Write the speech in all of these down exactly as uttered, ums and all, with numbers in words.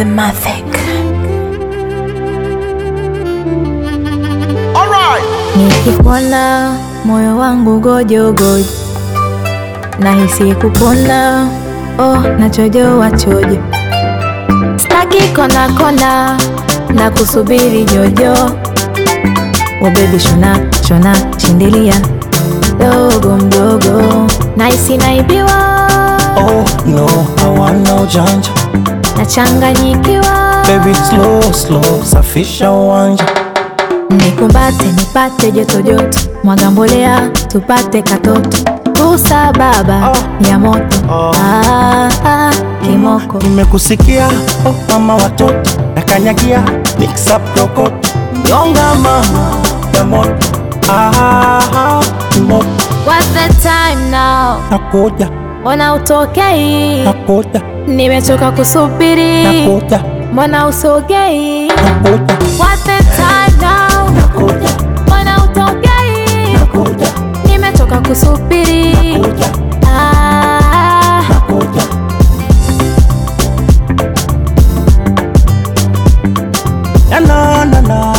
the Mavic. Alright. Nikikuona moyo wangu gojo gojo, nahisi kupona, oh nachojoa chojo. Staki kona kona na kusubiri jojo. Oh baby shona shona shindilia dogo mdogo, nahisi naibiwa. Oh no, I want no janja. Nachanganyikiwa. Baby slow slow, safisha uwanja. Nikumbate nipate joto joto, mwaga mbolea tupate katoto. Kusa baba Oh. ya moto Oh. ah, ah, kimoko. Nimekusikia, oh mama watoto, nakanyagia, mix up rokoto. Nyonga mama ya moto, ah, kimoko. What's the time now? Nakuja, Mbona utokei? nakuja, Nimechoka kusubiri. nakuja, Mbona usogei? nakuja, What's the time now? nakuja, Mbona utokei? nakuja, Nimechoka kusubiri. nakuja, Ah, nakuja. Na na na na.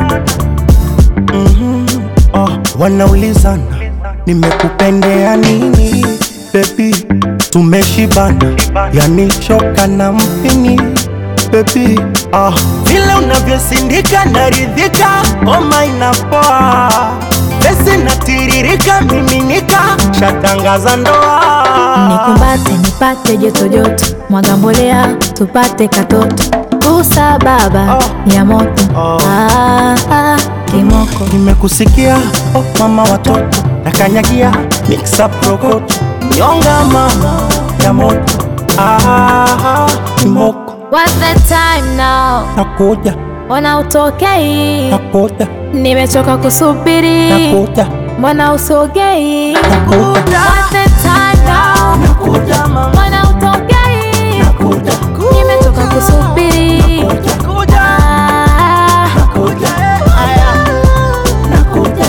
Mhm. Oh, wanaulizana nimekupendea nini baby, tumeshibana yani choka na mpini baby. Ah, vile unavyosindika naridhika, homa inapoa, pesa natiririka, miminika, shatangaza ndoa. nikumbate nipate joto joto, mwaga mbolea tupate katoto. Kusa baba Oh. ya moto Oh. ah, ah, kimoko. Nimekusikia, oh mama watoto, nakanyagia, mix up rokoto. Nyonga mama ya moto, ah, kimoko. What's the time now? Nakuja, Mbona utokei? nakuja, Nimechoka kusubiri. nakuja, Mbona usogei? nakuja, What's the time now? nakuja mama, Mbona utokei? nakuja, Nimechoka kusubiri. nakuja, Ah, nakuja, nakuja,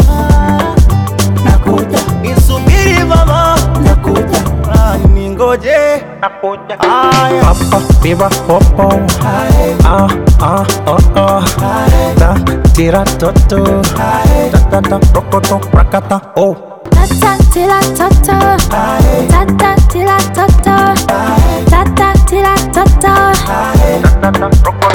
nakuja. Isubiri mama, nakuja, ah, ningoje, nakuja. Papa, piba, popo, ah, ah, oh, oh, ta, tira, toto, ta, ta, ta, rokoto, rakata, oh. tata tila tata. Tata tila tata. Tata tila tata. Ta, ta, ta, rokoto.